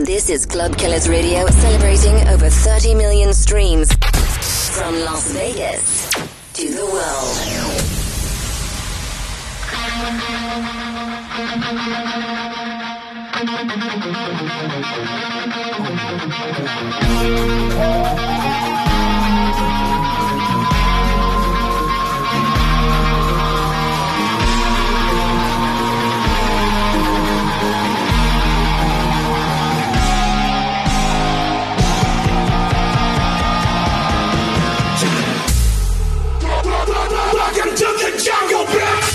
This is Club Killers Radio, celebrating over 30 million streams from Las Vegas to the world. Welcome to the jungle, bitch!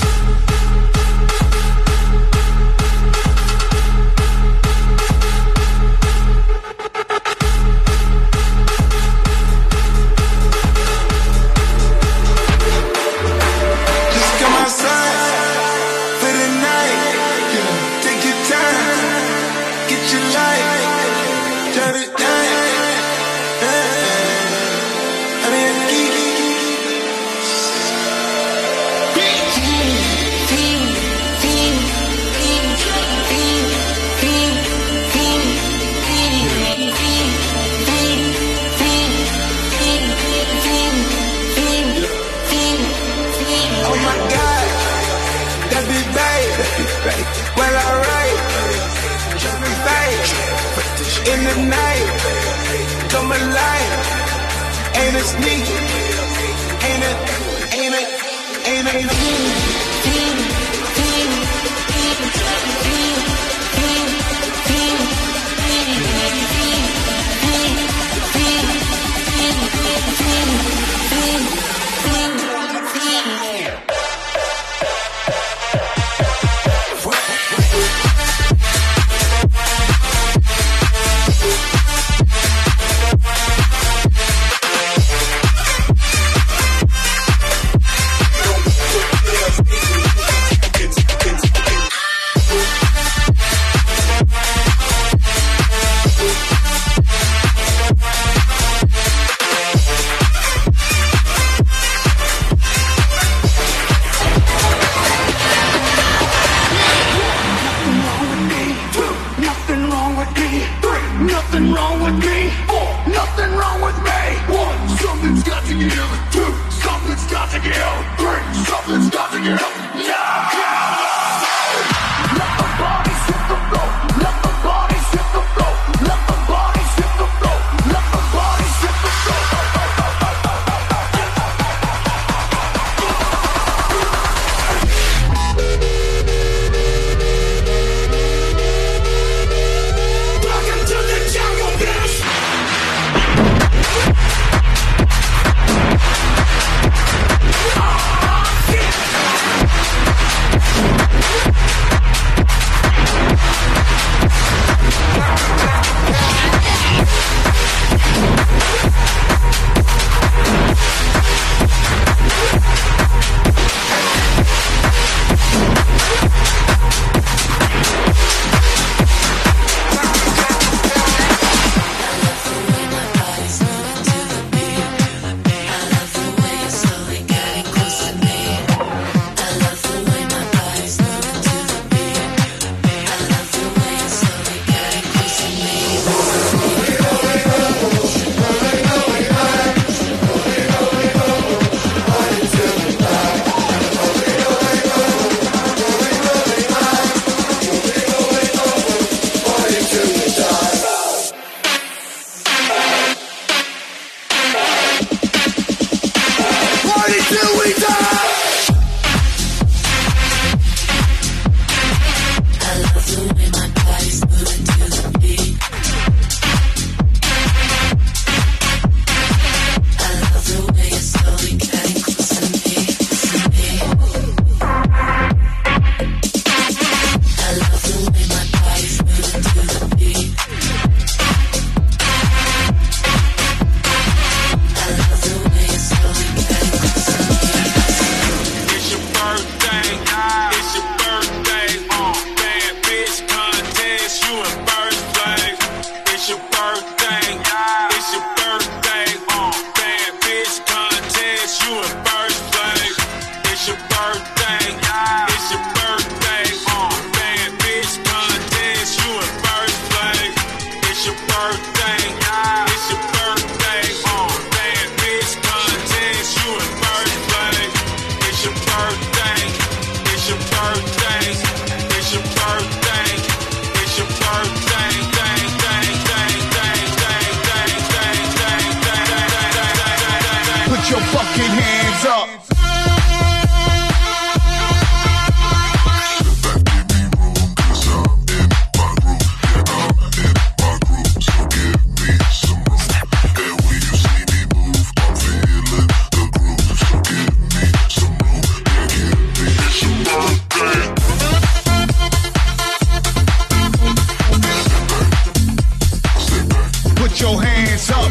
In the night, come alive. Ain't it sneak? Ain't it? Nothing wrong with me. Nothing wrong with me. One, something's got to give. Two, something's got to give. Three, something's got to give. Yeah! Let the body hit the floor. Let the body hit the floor. Let the body hit the floor. Let the body hit the floor. Welcome to the jungle, bitch! Oh, shit! hands up. Put your hands up.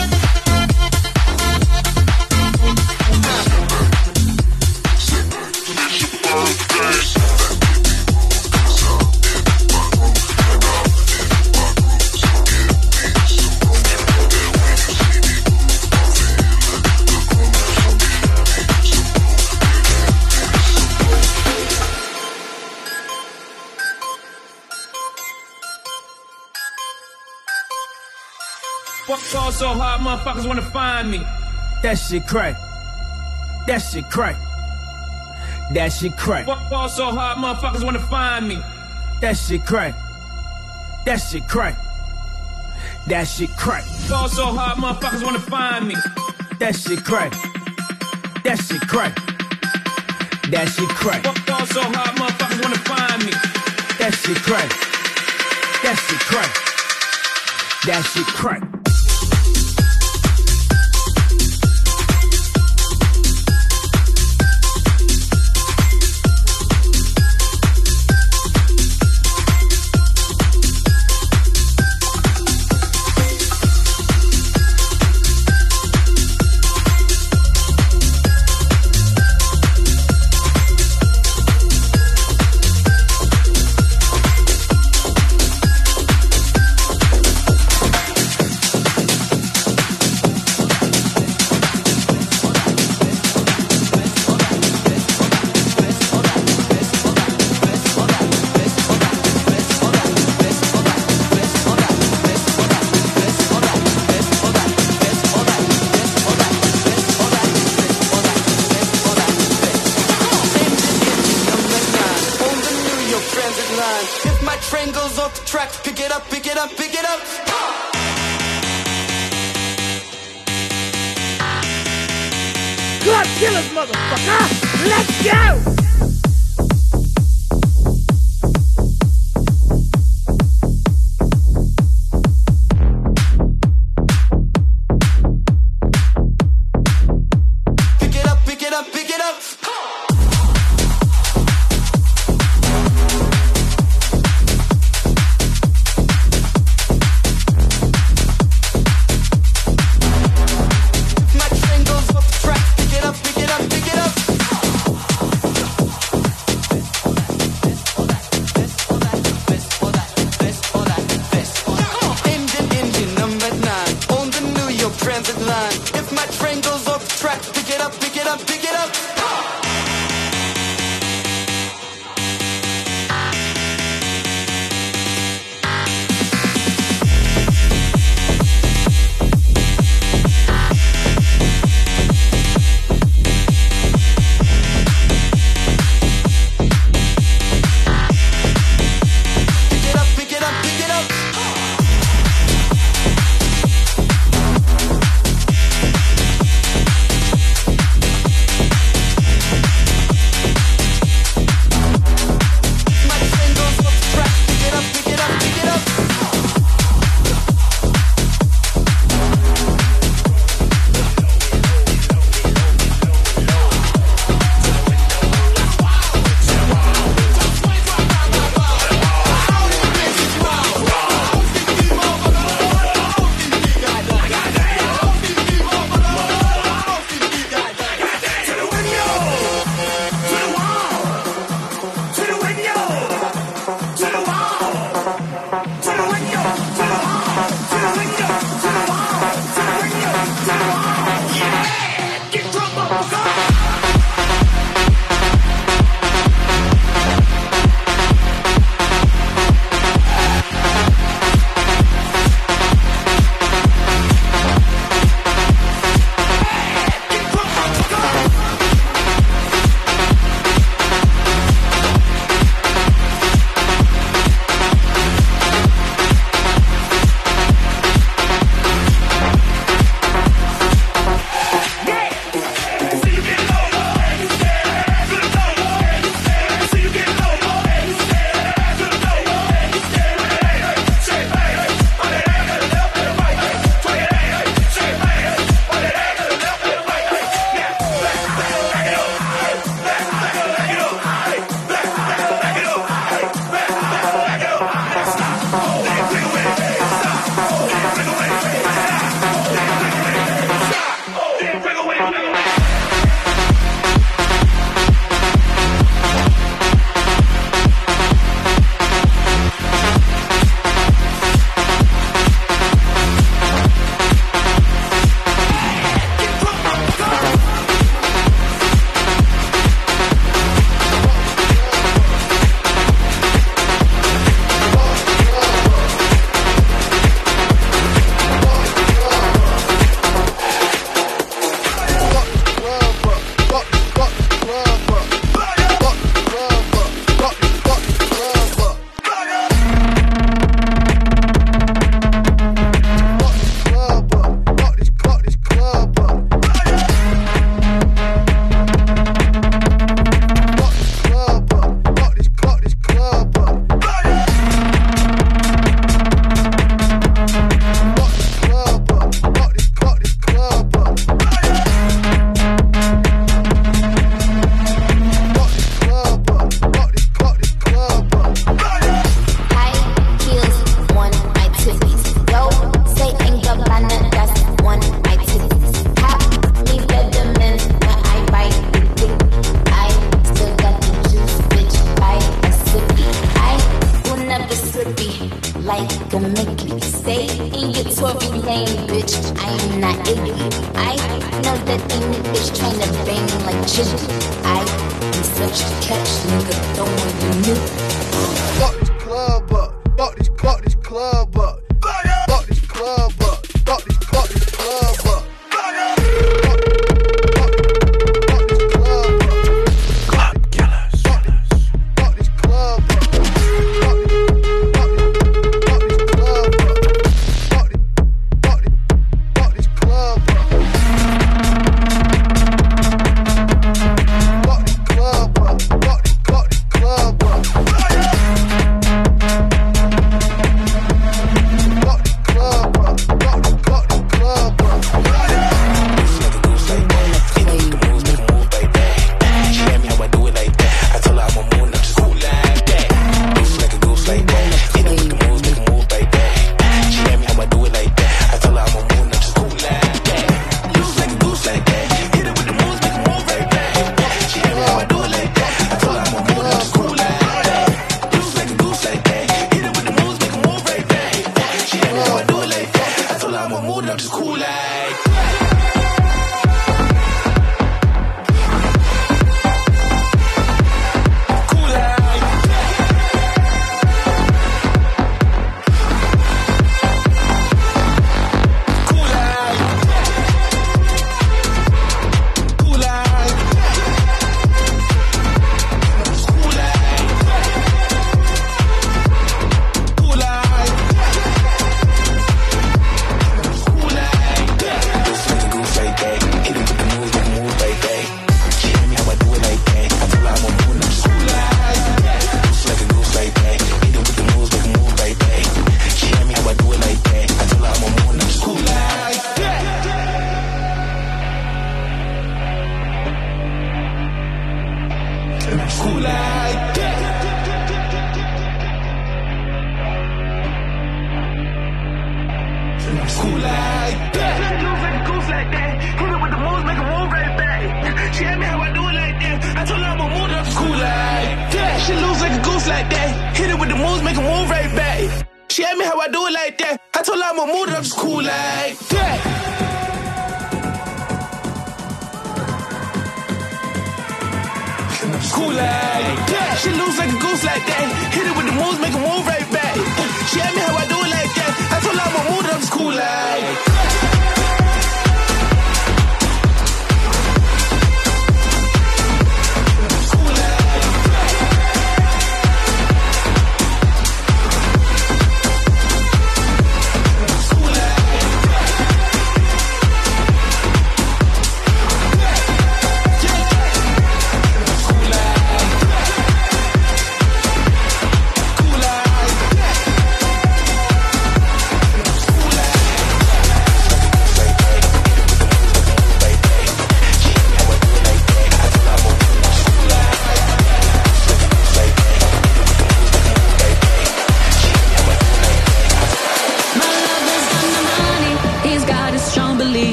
Fuck fall so hard, motherfuckers wanna find me. That shit crack. That shit crack. That shit crack. Fuck fall so hard, motherfuckers wanna find me. That shit crack. That shit crack. That shit crack. Fall so hard, motherfuckers wanna find me. That shit crack. That shit crack. That shit crack. Fuck fall so hard, motherfuckers wanna find me. That shit crack. That shit crack. That shit crack. If my train goes off the track, pick it up, pick it up, pick it up. God killers, motherfucker! Let's go! Pick it up, pick it up, pick it up. My train goes off the track, pick it up, pick it up, pick it up.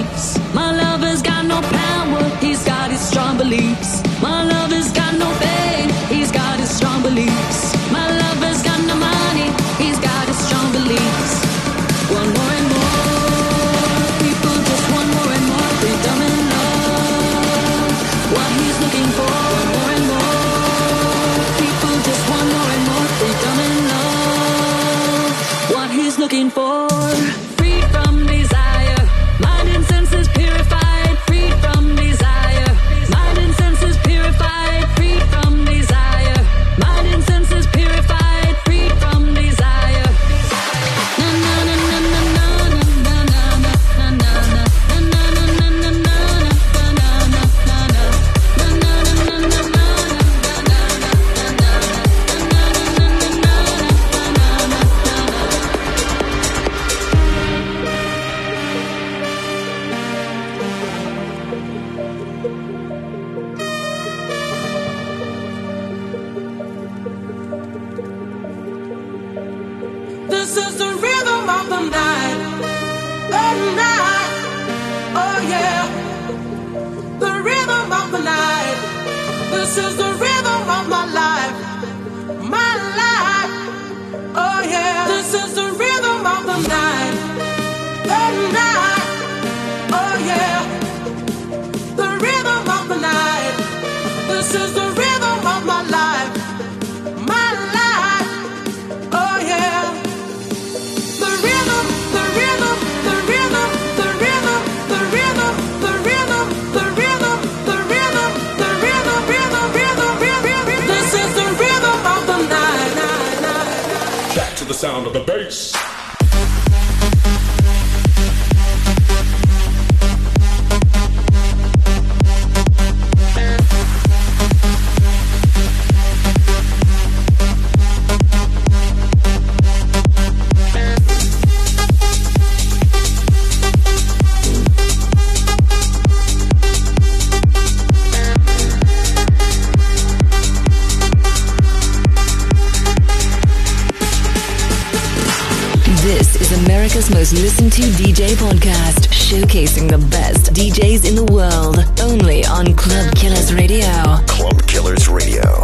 peace. My lover's got no power, he's got his strong beliefs. My lover's got no faith, he's got his strong beliefs. My lover's got no money, he's got his strong beliefs. Want more and more, people just want more and more freedom and love. What he's looking for, more and more, people just want more and more freedom and love. What he's looking for, freed from desire, mind and senses purified, freed from desire, mind and senses purified, freed from desire, mind and senses purified, freed from desire. Na na na na na na na na na na na na This is the rhythm of the night, oh yeah. The rhythm of the night. This is the rhythm of my life, oh yeah. This is the rhythm of the night, oh yeah. The rhythm of the night. This is the rhythm of my life, oh yeah. The rhythm, the rhythm, the rhythm, the rhythm, the rhythm, the rhythm, the rhythm, the rhythm, the rhythm, rhythm. This is the rhythm of the night. Back to the sound of the bass. This is America's most listened to DJ podcast, showcasing the best DJs in the world, only on Club Killers Radio. Club Killers Radio.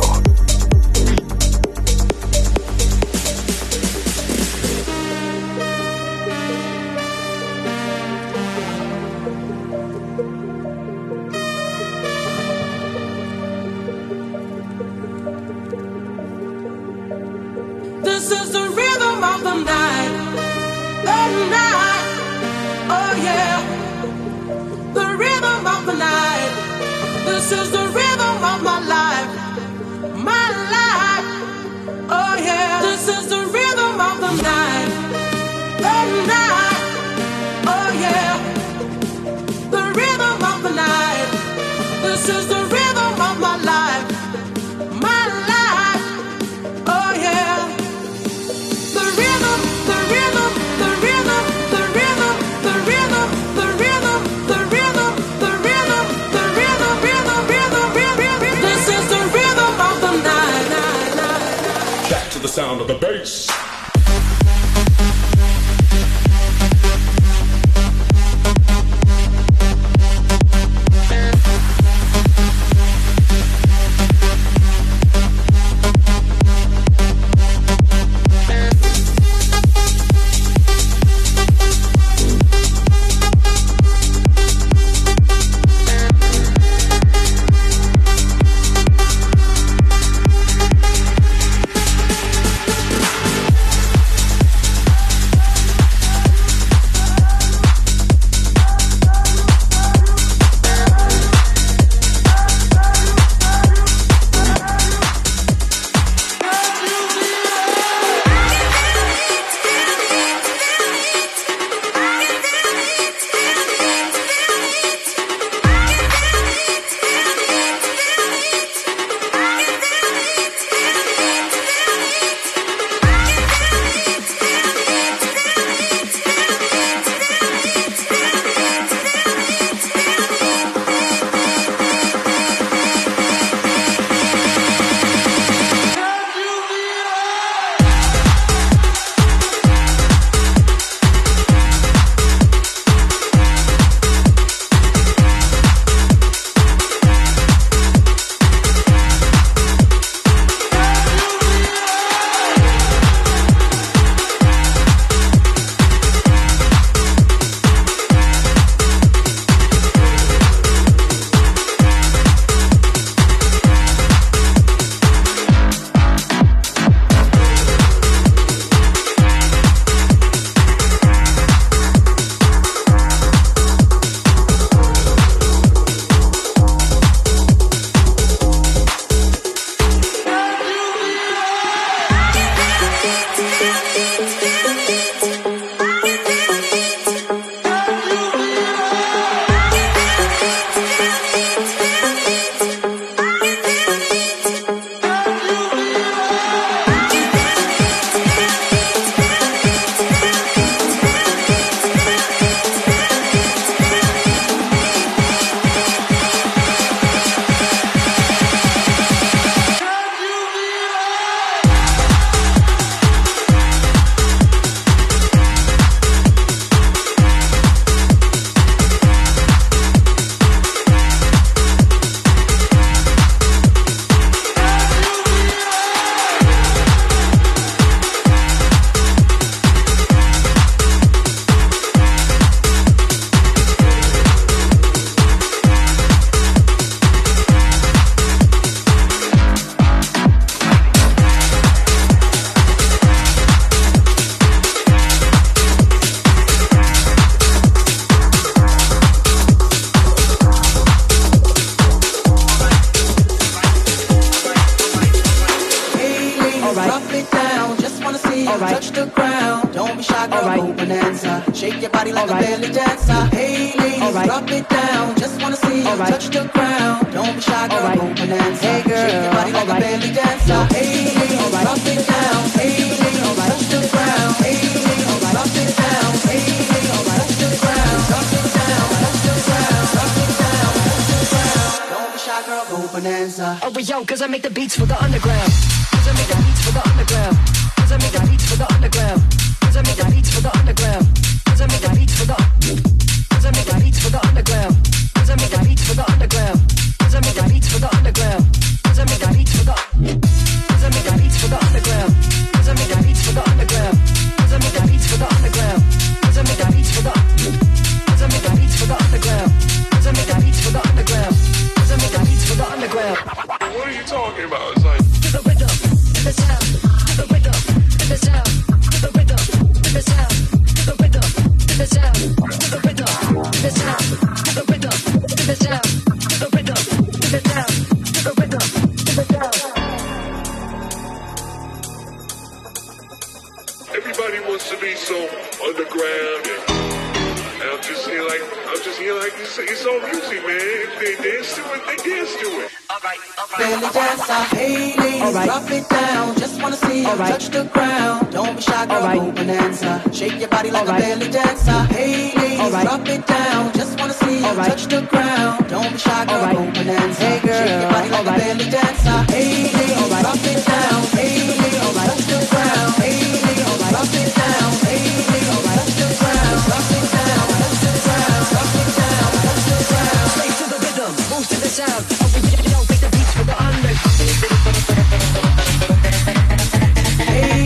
This is the rhythm of the night, oh yeah. The rhythm of the night. This is the rhythm of my life, oh yeah. This is the rhythm of the night, oh yeah. The rhythm of the night. This is the rhythm of my life, oh yeah. The rhythm, the rhythm, the rhythm, the rhythm, the rhythm, the rhythm, the rhythm, the rhythm, the rhythm, rhythm. This is the rhythm of the night. Back to the sound of the bass. be shy, girl, go bonanza. Shake your body like a belly dancer. Hey ladies, drop it down. Just wanna see you touch the ground. Don't be shy, girl, go bonanza. Hey girl, shake your body like a belly dancer. Hey ladies, drop it down. Hey ladies, touch the ground. Hey ladies, drop it down. Hey ladies, touch the ground. Drop it down, touch the ground. Drop it down, touch the ground. Don't be shy, girl, go bonanza. Oh, but yo, cause I make the beats for the underground. Cause I make the beats for the underground. Cause I make the beats for the underground. Cause I make the beats for the underground. Cause I make the beats for the Cause I make the beats for the underground. Cause I make the beats for the underground. Cause I make the beats for the underground. Cause I make the beats for the Cause I make the beats for the underground. Cause I make the beats for the underground. Cause I make the beats for the underground. Cause I make the beats for the Cause I make the beats for the underground. Cause I make the beats for the underground. Cause I make the beats for the underground. What are you talking about? It's like To the rhythm, to the sound, to the rhythm, to the sound, to the rhythm, to the sound, to the rhythm, to the sound, to the rhythm, to the sound, to the rhythm, to the sound, to the rhythm, to the sound, to the rhythm, to the sound. everybody wants to be so underground, and I'm just here like it's all music, man. If they dance to it, they dance to it. Belly dancer, hey ladies, drop it down. Just wanna see you touch the ground. Don't be shy, girl, go bonanza. Shake your body like a belly dancer. Hey ladies, drop it down. Just wanna see you touch the ground. Don't be shy, girl, go bonanza. Hey girl, shake your body like a belly dancer. Hey ladies, drop it down. Hey ladies, touch the ground. Hey ladies, drop it down. Hey ladies, touch the ground. Drop it down, touch the ground. Drop it down, touch the ground. Play to the rhythm, move to the sound. Oh, we don't make the beats for the underground. Hey,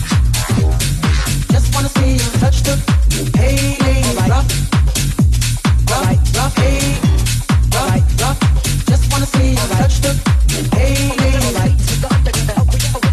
just wanna see you touch the. Hey, ladies, drop, drop, hey, drop. Just wanna see you touch the. Hey, ladies,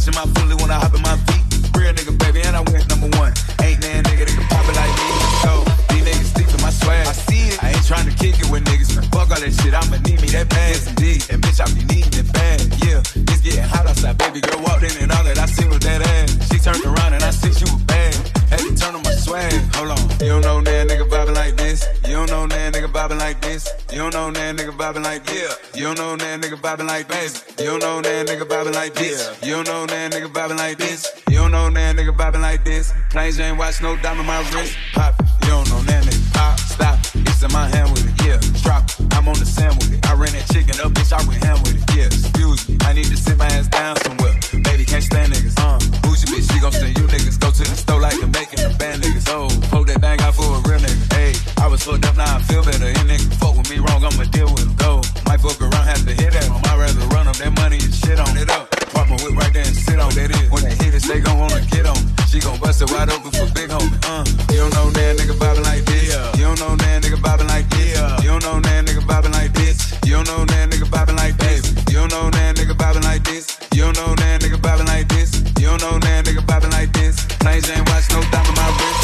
in my fully when I hop in my feet. Real nigga, baby, and I went number one. Ain't nan nigga that can pop it like me. So, these niggas stick to my swag. I see it. I ain't tryna kick it with niggas. Fuck all that shit, I'ma need me that bad. Yes, indeed. And bitch, I be needing it bad. Yeah, it's getting hot outside. Baby girl walked in and all that I see was that ass. She turned around and I see she was bad. Had to turn on my swag. Hold on. You don't know that nigga bobbing like this. You don't know that nigga bobbing like this. You don't know that nigga bobbing like this. You don't know that nigga bobbing like this. You don't know that nigga bobbing like this. You don't know that nigga bobbing like this. You don't know that nigga bobbing like this. Plain Jane watch, no diamond my wrist. Pop it. You don't know that nigga. Pop, stop. It's in my hand with it. Yeah, drop it. I'm on the sand with it. I ran that chicken up, bitch. I went ham with it. Yeah, excuse me. I need to sit my ass down somewhere. Baby can't stand niggas. Bougie bitch, she gon' send you niggas. Go to the store like I'm making the band niggas. Oh, poke that thing out for a real nigga. Hey, I was fucked up, now I feel better. And nigga fuck with me wrong, I'ma deal with him. Go, might fuck around, have to hit at him. I'd rather run up that money and shit on it up. Park my whip right there and sit on that is. When they hit it, they gon' wanna get on. She gon' bust it wide open for big homie. You don't know that nigga bobbing like this. You don't know that nigga bobbing like this. You don't know that nigga bobbing like this. You don't know that nigga bobbing like this. You don't know that nigga bobbing like this. You don't know that nigga bobbing like this. You don't know that nigga bobbing like this. Plain Jane watch, no diamond my wrist.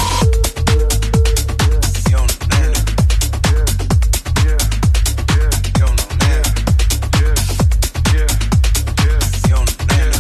You don't know that. You don't know that. You don't know that.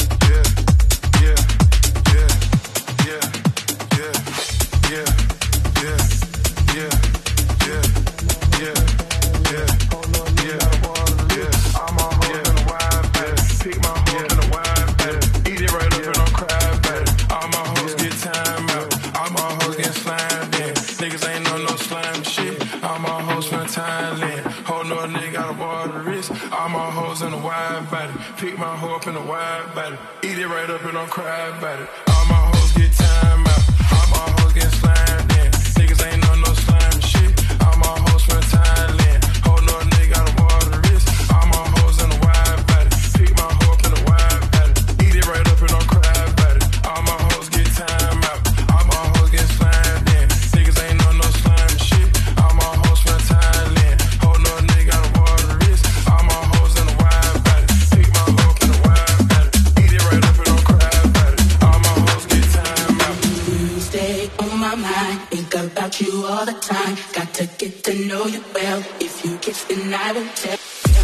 Pick my hoe up in a wide body. Eat it right up and don't cry about it. All my hoes get time out. All my hoes get slimed in. Niggas ain't on no slime shit. All my hoes from Thailand. Whole no nigga got a water wrist. All my hoes in a wide body. Pick my hoe up in a wide body. Eat it right up and don't cry about it. All my hoes get time out. All my hoes get slimed in. Niggas ain't on no slime shit. All my hoes from Thailand. Whole no nigga got a water wrist. All my hoes in a wide body. Pick my hoe up in a wide body. Eat it right up and don't cry about it. All my hoes get time out. You stay on my mind. Think about you all the time. Got to get to know you well. If you kiss, then I will tell.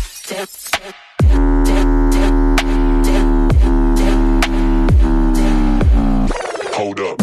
Hold up.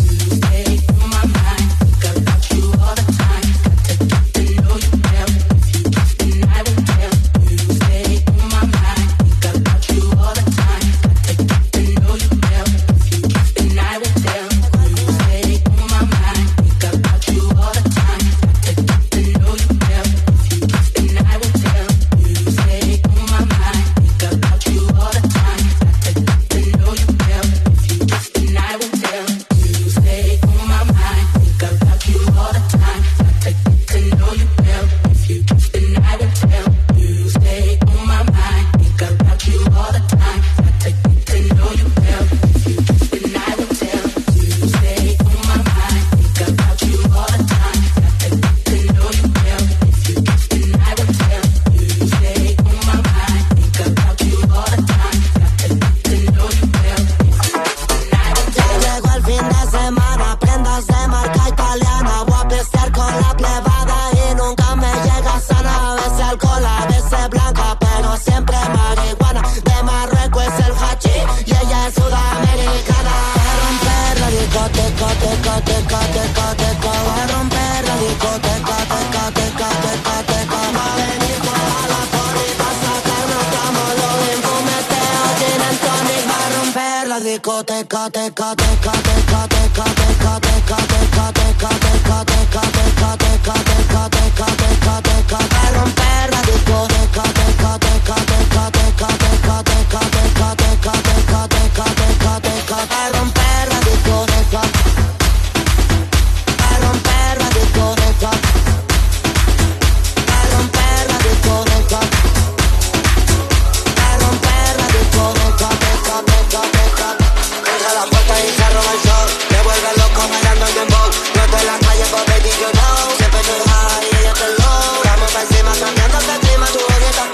Siempre estoy high y ella está low. Vamos pa' encima cambiando el clima, tu boquita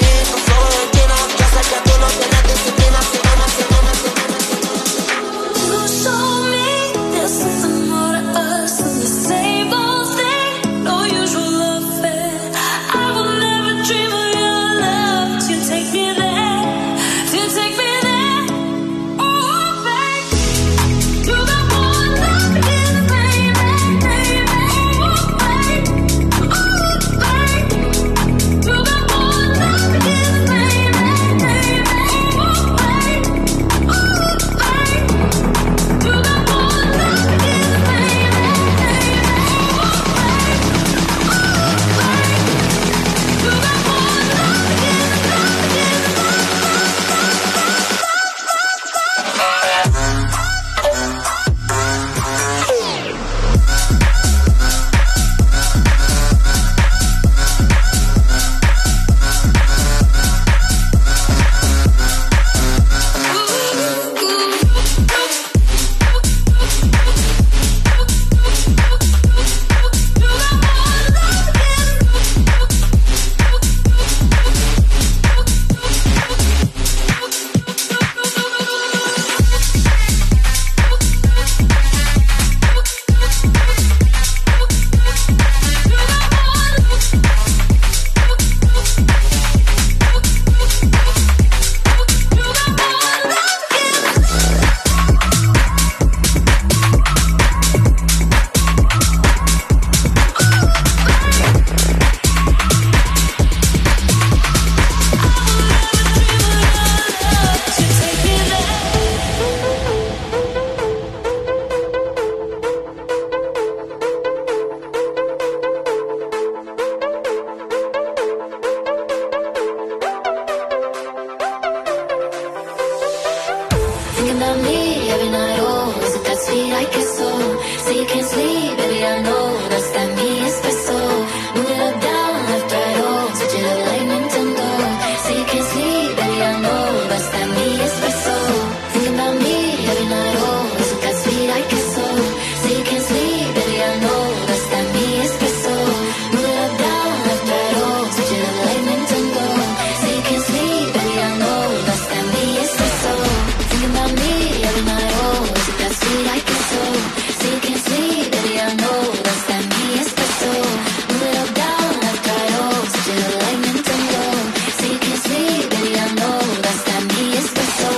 Thinking about me every night, oh, is it that sweet I kiss so? Say you can't sleep, baby, I know that's that me espresso. Move it up, down, left, right, oh, switch it up like Nintendo. Say you can't sleep, baby, I know that's that me espresso. Thinking about me every night, oh, is it that sweet I kiss so? Say you can't sleep, baby, I know that's that me espresso. Move it up, down, left, right, oh, switch it up like Nintendo. Say you can't sleep, baby, I know that's that me espresso. Thinking about me every night, oh, is it that sweet I kiss so? Say you can't sleep, baby, I know that's that me espresso. Move it up, down, left, right, oh, switch it up like Nintendo. Say you can't sleep, baby, I know that's that me espresso.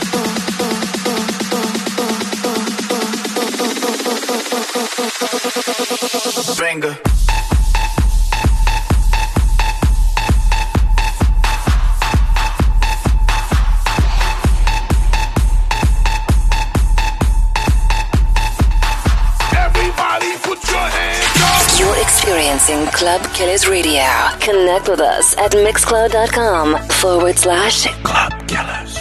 Banger. Everybody put your hands up. You're experiencing Club Killers Radio. Connect with us at mixcloud.com/Club Killers.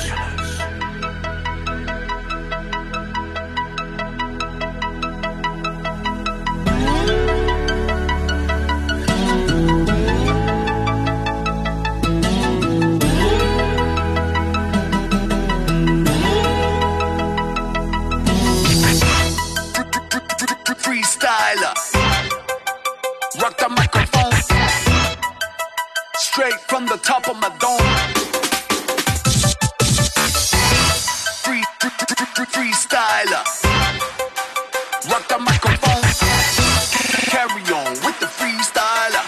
Freestyler, rock the microphone, straight from the top of my dome. Freestyler, rock the microphone, carry on with the freestyler.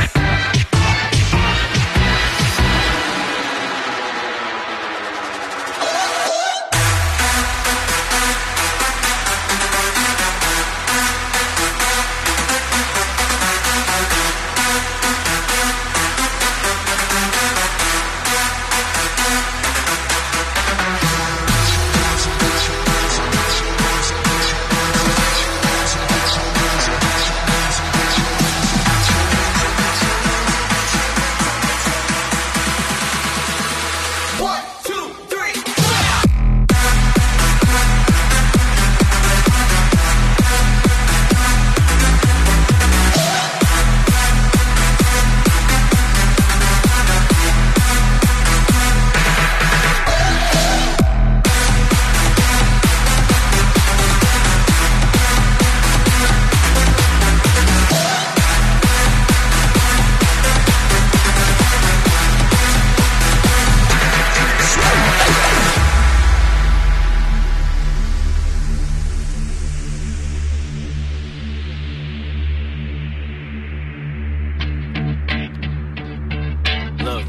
Look,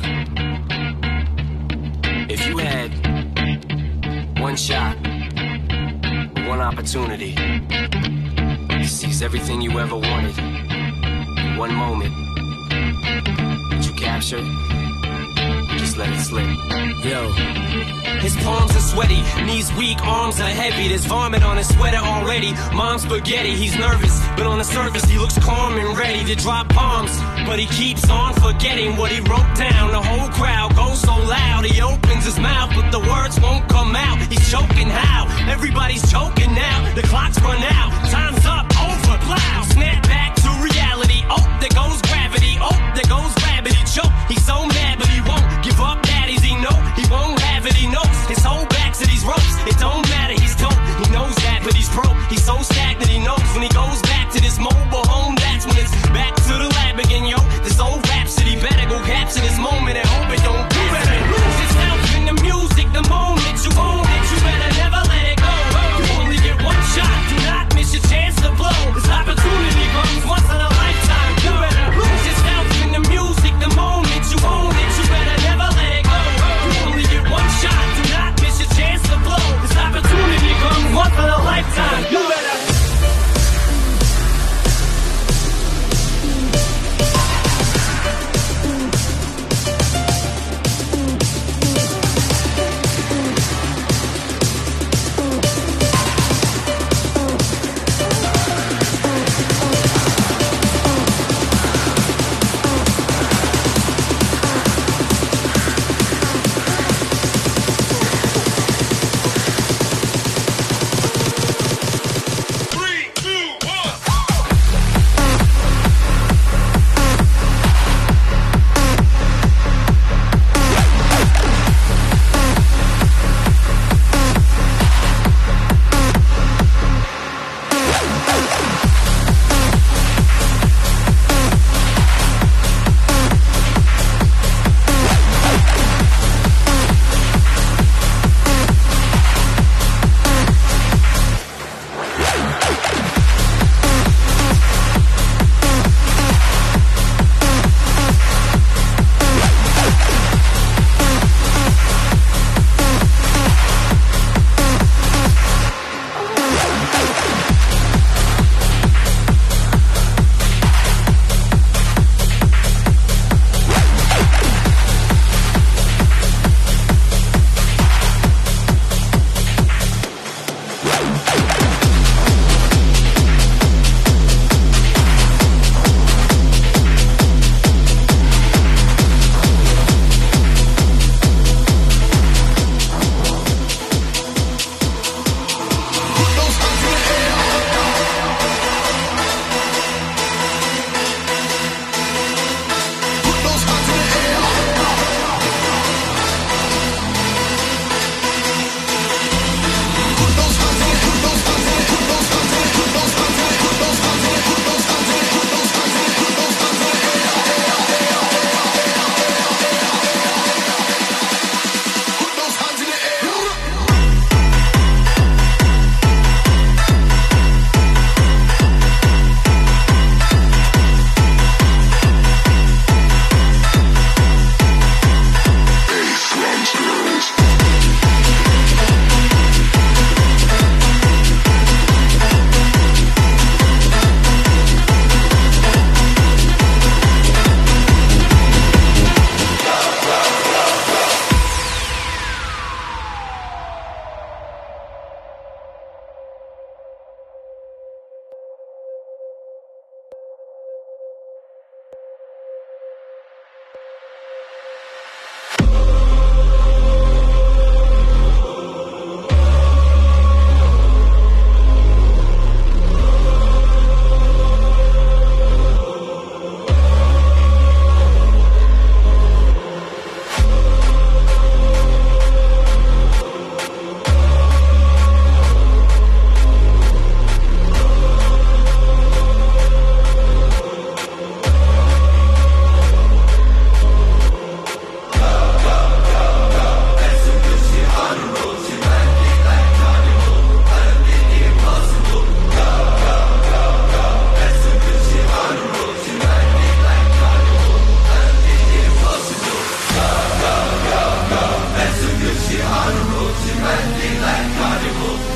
if you had one shot, one opportunity to seize everything you ever wanted, one moment that you captured, just let it slip. Yo, his palms are sweaty, knees weak, arms are heavy. There's vomit on his sweater already. Mom's spaghetti, he's nervous, but on the surface he looks calm and ready to drop bombs. But he keeps on forgetting what he wrote down. The whole crowd goes so loud, he opens his mouth, but the words won't come out. He's choking how? Everybody's choking now. The clock's run out, time's up, over, plow. Snap back to reality. Oh, there goes gravity. Oh, there goes gravity. Choke. He's so mad, but he won't give up. Daddies, he know he won't have it. He knows his whole back to these ropes. It don't matter. He's dope. He knows that, but he's broke. He's so stagnant. He knows when he goes back to this mobile home. That's when it's back to the lab again, yo. This old rhapsody better go capture this moment and hope it don't. You better lose yourself in the music. The moment you own it, you better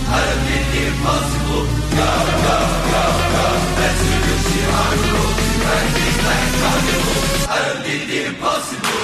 I done did the impossible. Go, go, go, go. Let's do this shit on the road. Practice like carnival. I done did the impossible.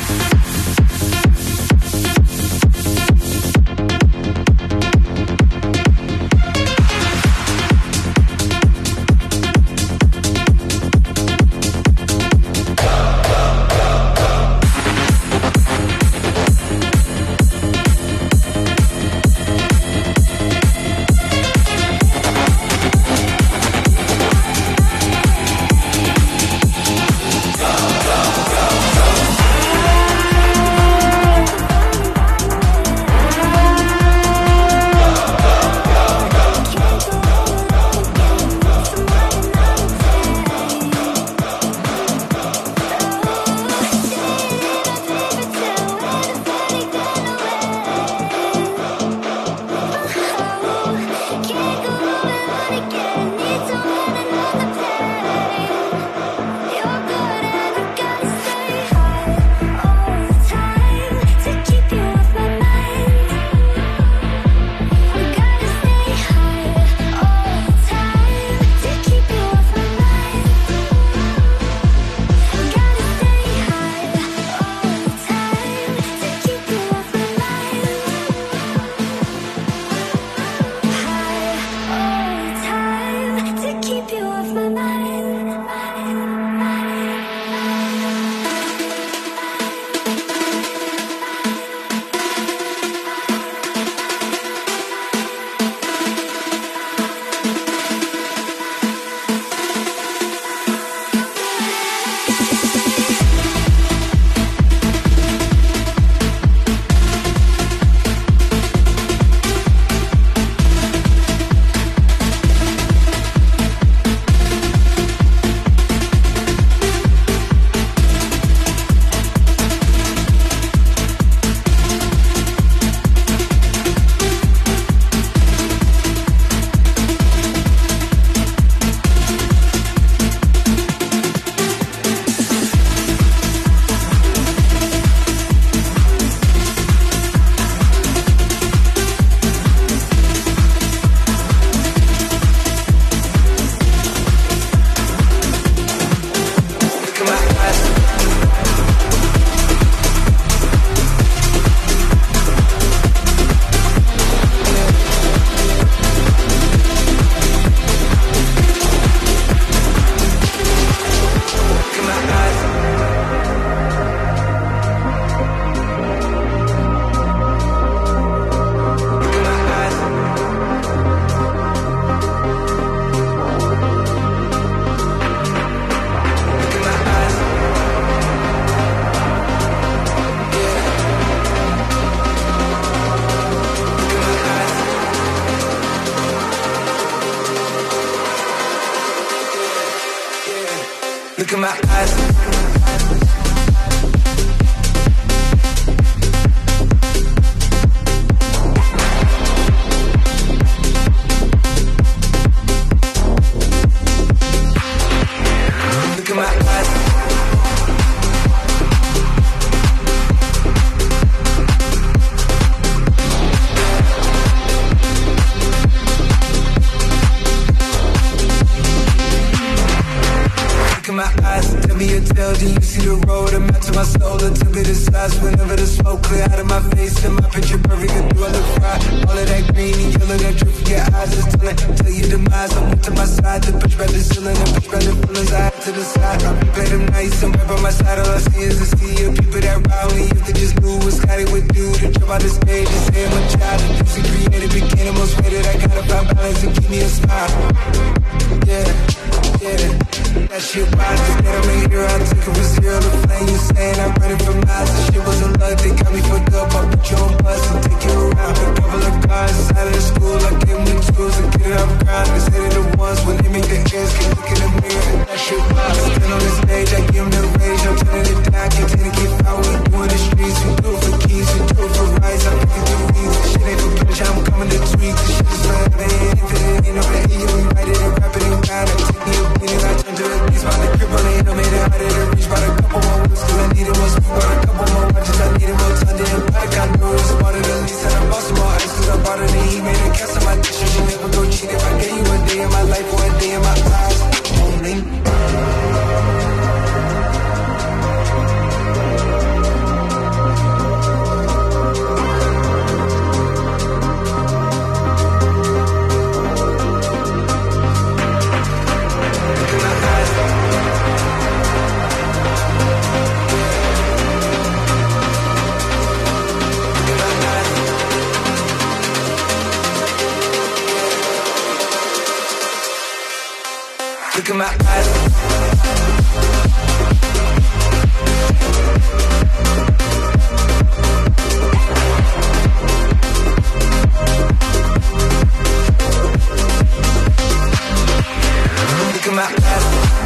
Look in my eyes. Look in my eyes. Tell me your tale, do you see the road? I'm out to my soul until it is size. Whenever the smoke clear out of my face and my picture perfect, do I look fry? All of that green and yellow, that drip from your eyes is tell your demise. I'm to my side, to push back the ceiling and push back the feelings I have to the side. I play them nice, I'm right by my side. All I see is the sea of people that ride me. If they just knew what Scotty would do to jump out the stage and say I'm a child. The things he created became the most rated. I gotta find balance and keep me a smile. Yeah, yeah. That shit wild, just that I'm a hero. I took it with zero to flame. You saying I'm ready for miles. This shit was a luck, they got me fucked up. I'll put you on bus and take you around. A couple of cars inside of the school. I gave them the tools and get it off the ground. They say they're the ones when they make the ends. Can't look in the mirror and that shit wild. Still on the stage, I give them the rage. I'm turning it down, continue to keep out. We doing the streets, we do it for keys, we do it for rights. I'm looking through these, this shit ain't for pleasure. I'm coming to tweak, this shit is forever. Ain't no better, you we write it and rap it and ride it. Take me a beat and I turn to the beast. By the crib on the hill, made it harder to reach. Bought a couple more wheels, cause I needed more speed. Bought a couple more watches, I needed more time. Didn't buy the condo, it's part of the lease. And I bought some more ice, cause I bought it in Look at my eyes. Look at my eyes.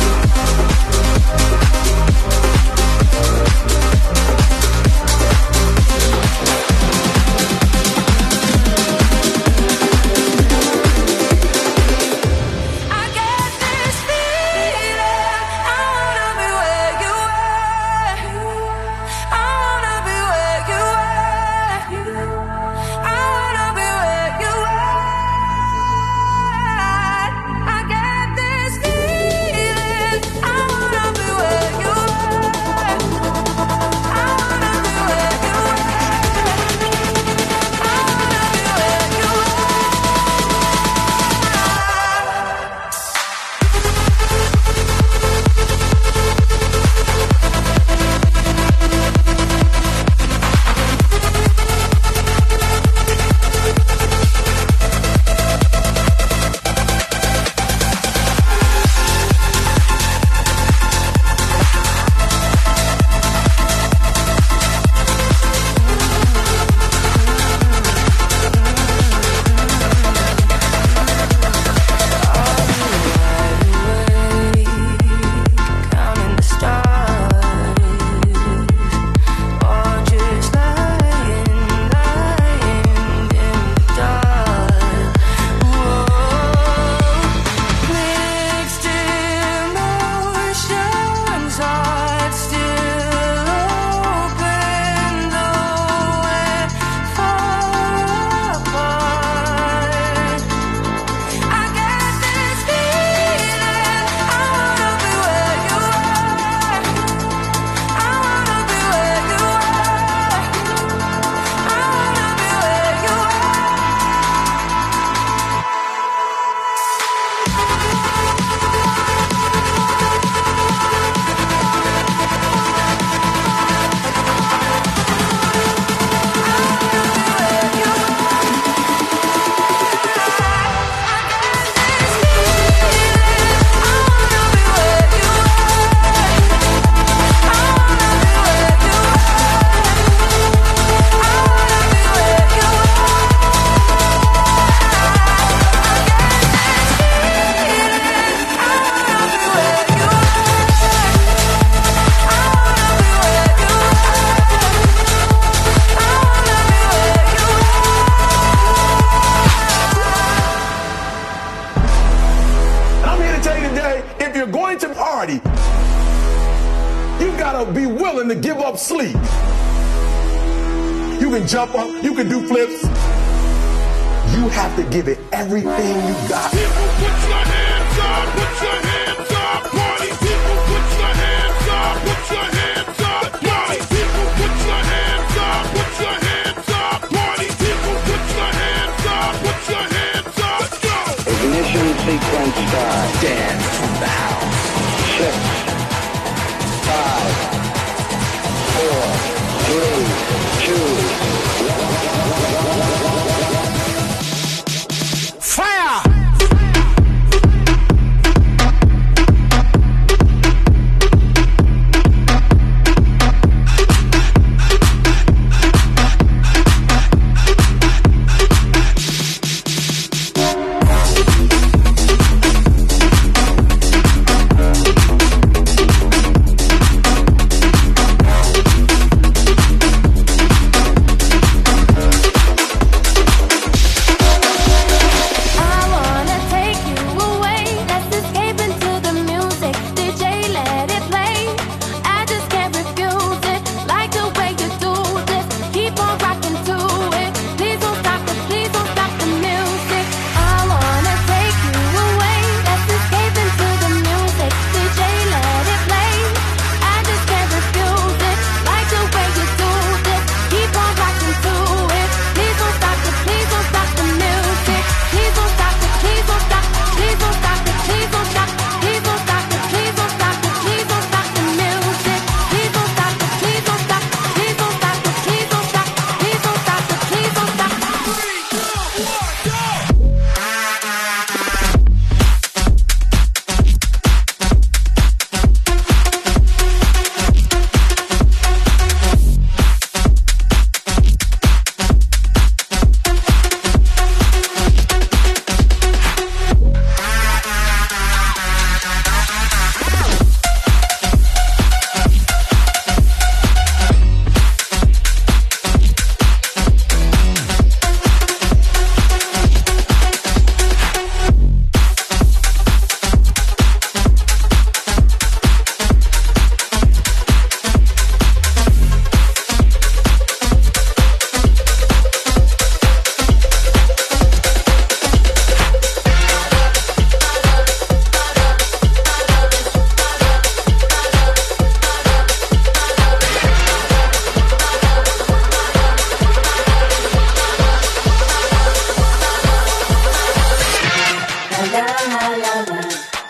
To give up sleep. You can jump up, you can do flips. You have to give it everything you got. People put your hands up, put your hands up, party. People put your hands up, put your hands up, party. People put your hands up, put your hands up, party. People put your hands up, put your hands up. Let's go. Ignition sequence start. Dance from the house. 6, 5, 4, 3, 2, fire!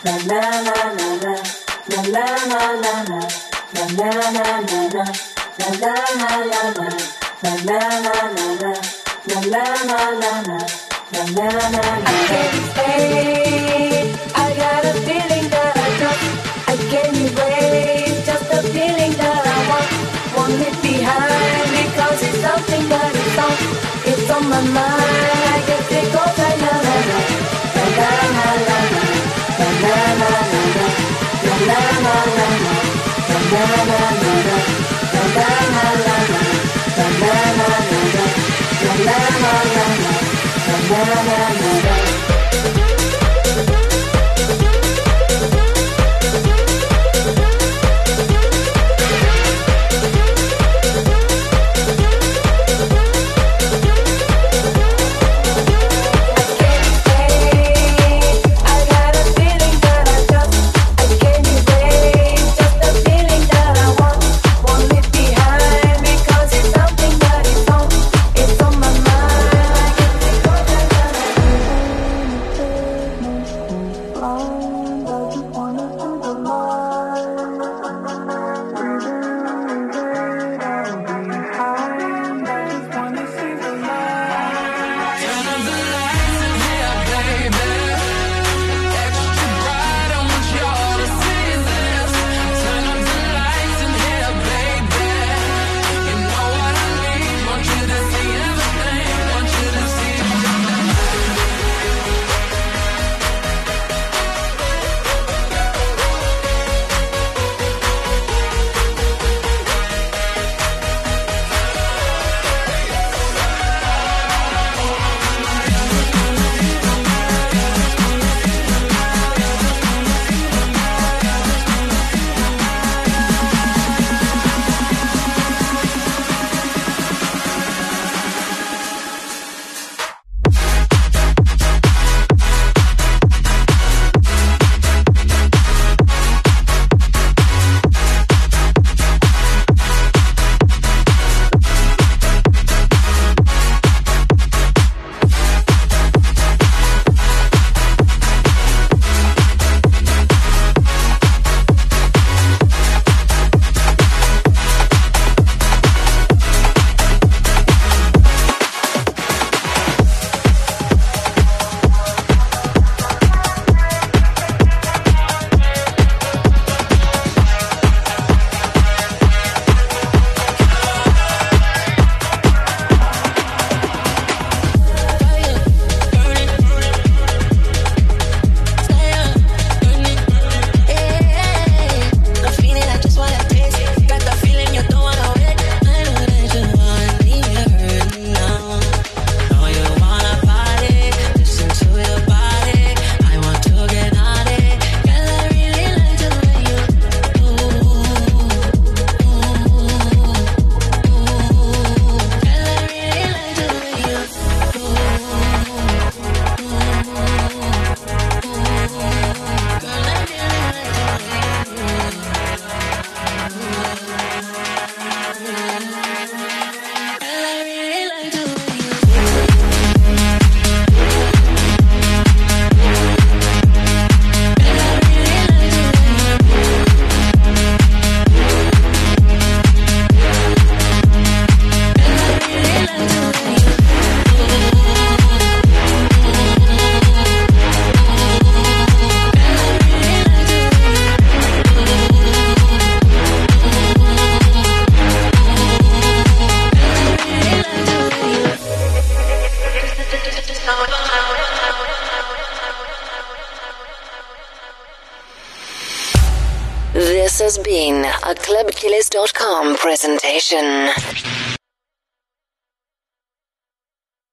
This has been a ClubKillers.com presentation.